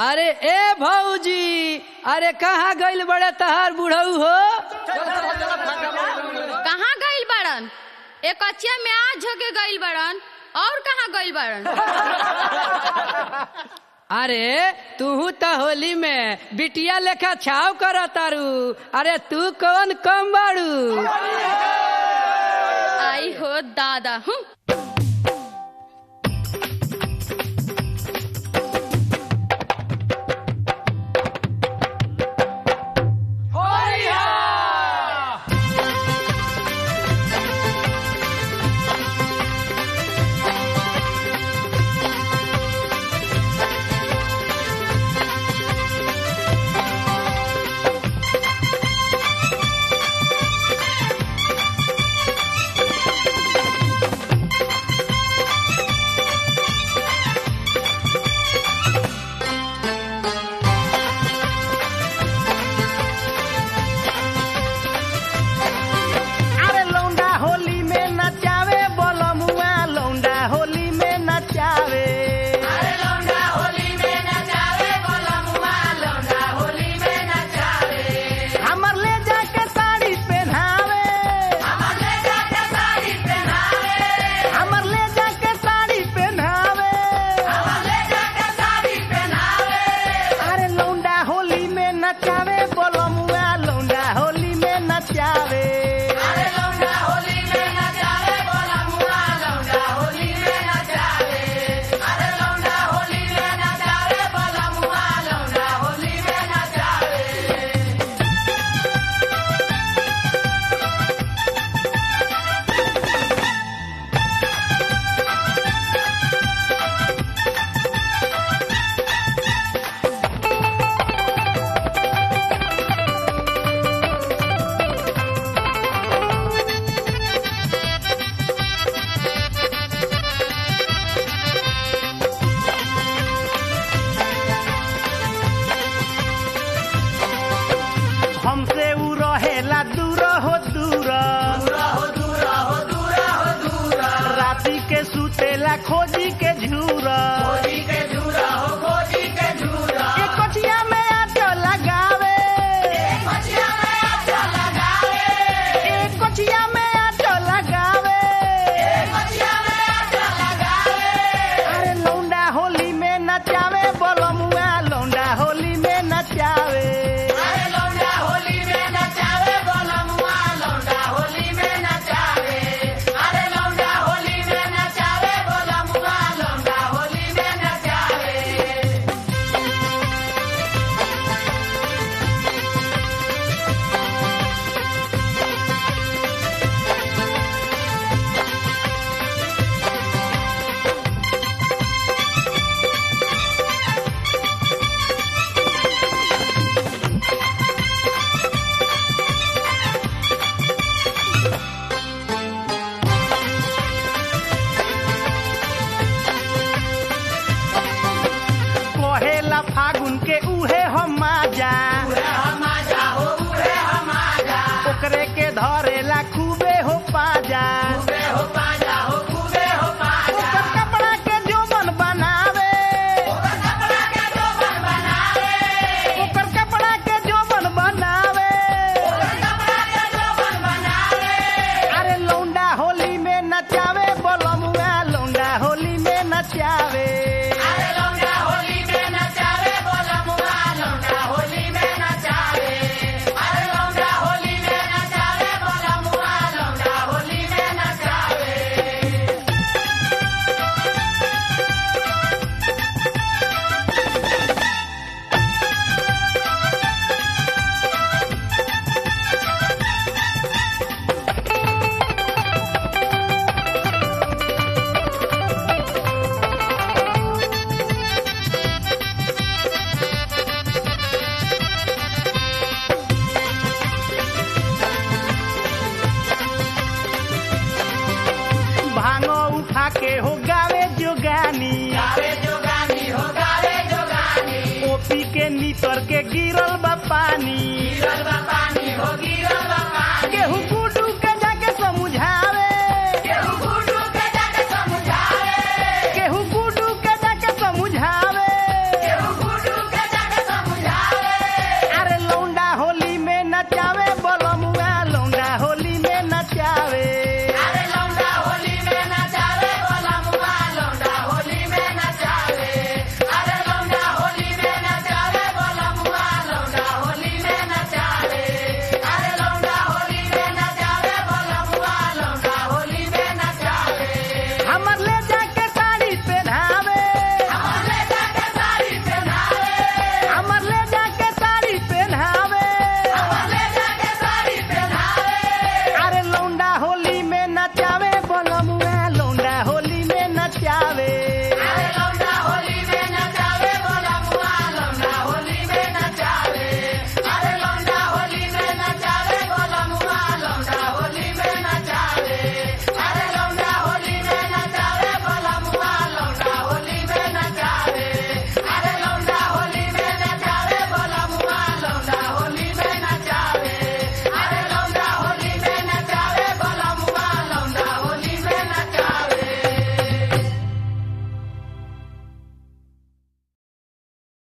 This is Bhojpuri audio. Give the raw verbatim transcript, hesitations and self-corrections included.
अरे ए भौजी, अरे कहाँ गइल बड़े तहार बुढ़ऊ हो? कहाँ गइल बड़न? एक कचिया में आज होके गइल बड़न। और कहाँ गइल बड़न? अरे तू तो होली में बिटिया लेखा छाव कर तारू। अरे तू कौन कम बाड़ू? आई हो दादा हूँ। हमसे उ रहेला दूर हो दूर, राती के सुतेला खोजी के झूरा, एक कचिया में आटो लगावे, एक कचिया में आटो लगावे। अरे लौंडा होली में नचावे, बोलमुआ लौंडा होली में नचावे। फागुन के उहे हम माजा, ओकरे के धरेला खूबे हो पाजा, ओकर कपड़ा के जोबन बनावे, ओकर कपड़ा के जोबन बनावे। अरे लौंडा होली में नचावे, बोलमुआ लौंडा होली में नचावे। के हो गावे जोगानी, गावे जोगानी हो गावे जोगानी, ओपी के नीतर के